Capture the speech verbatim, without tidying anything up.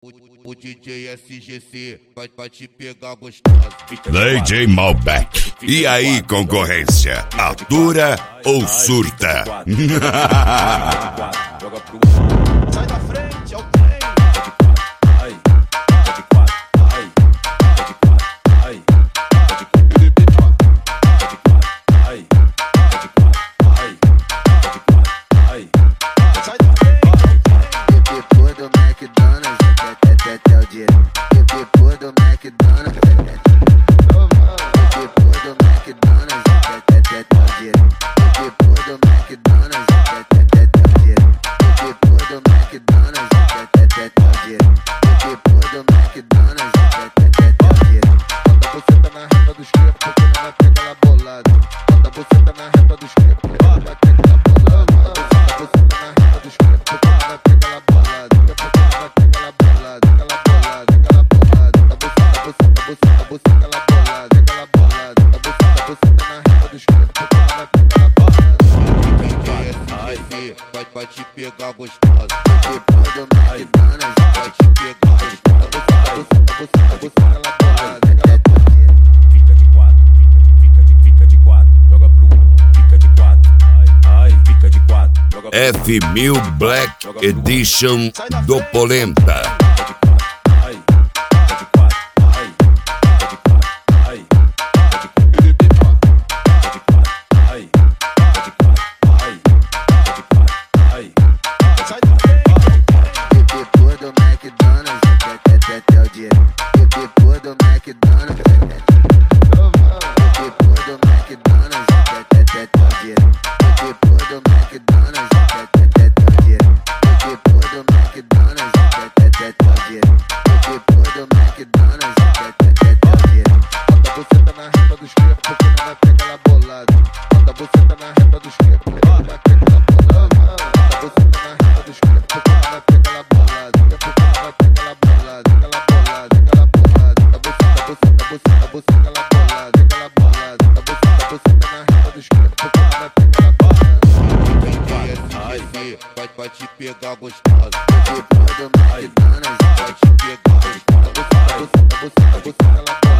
O, o D J S G C vai, vai te pegar gostoso. D J Malbec. E aí, concorrência? Atura ou surta? Sai da frente, é o trem. Aí, de quatro, aí, de quatro, aí, de quatro, de quatro, aí, de quatro, aí, de quatro, aí. Sai da frente. Depois do McDonald's, até até o dia. Depois do McDonald's, depois do McDonald's, até até o dia. Depois do McDonald's, até até o dia. Depois do McDonald's, até até o dia. Depois do McDonald's, até até o dia. Bota você tá na reta dos crepes, porque não vai pegar ela bolada. Bota você tá na reta dos crepes, porque não vai pegar ela bolada. Bota você tá na reta dos crepes, porque não vai pegar ela bolada. Porque não vai pegar ela bolada, aquela bolada, aquela bolada. Tá você, tá você, tá você, tá você, aquela bolada, aquela bolada. Tá você, tá você tá na reta dos crepes, porque não vai pegar ela bolada. D J S G C vai, vai te pegar gostoso. Depois do McDonald's, Vai te pegar gostoso. tá você, tá você, tá você, aquela bolada, aquela bolada. Fica de quatro, fica de, fica de quatro, joga pro um, fica de quatro, ai, fica de quatro, joga pro F mil Black Edition do Polenta. ai, fica de quatro, ai, fica de quatro, ai, fica de quatro, fica de quatro, ai, fica de quatro, ai, fica de quatro, ai. Sai da frente. Depois do McDonald's, até até até o dia. Depois do McDonald's, depois do McDonald's, até até até o dia. Depois do McDonald's, até até até o dia. Depois do McDonald's, até até até o dia. Depois do McDonald's, até até até o dia. Bota você tá na reta dos crepes, porque não vai pegar ela bolada. Bota você tá na reta dos crepes, porque não vai pegar ela bolada. Bota você tá na reta dos crepes, porque não vai pegar ela bolada. Porque não vai pegar ela bolada, aquela bolada, aquela bolada. Tá você, tá você, tá você, tá você, aquela bolada, aquela bolada. Tá você, tá você tá na reta dos crepes, porque não vai pegar ela bolada. D J S G C vai, vai te pegar gostoso. Depois do McDonald's, Vai te pegar gostoso. tá você, tá você, tá você, aquela bolada.